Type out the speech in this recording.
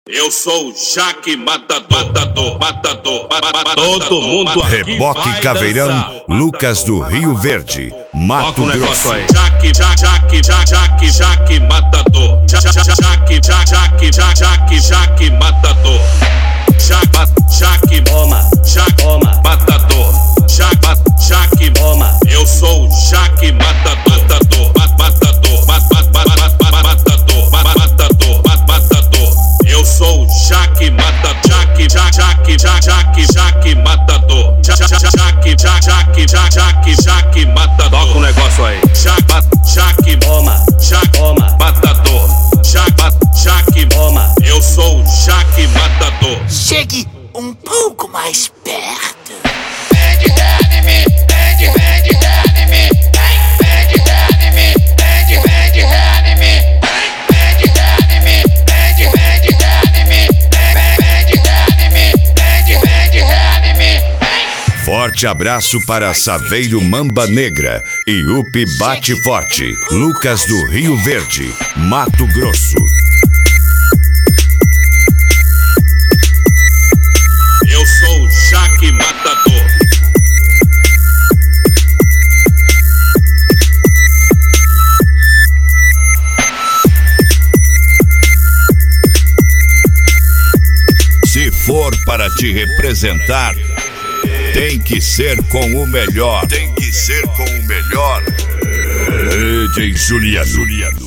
Eu sou o Jaque Matador. Todo mundo aqui Reboque vai Caveirão, dançar. Lucas do Rio Verde, Mato Grosso. Jaque Matador. Jaque Matador. Jaque Matador. Jaque Eu sou o Jaque Matador. Eu sou o Jaque Matador. Jaque Matador. Jaque Matador. Toca um negócio aí. Jaque Matador. Jaque Eu sou o Jaque Matador. Chegue um pouco mais perto. Forte abraço para Saveiro Mamba Negra e Upi Bate Forte, Lucas do Rio Verde, Mato Grosso. Eu sou o Jaque Matador. Se for para te representar, tem que ser com o melhor. DJ Juliano.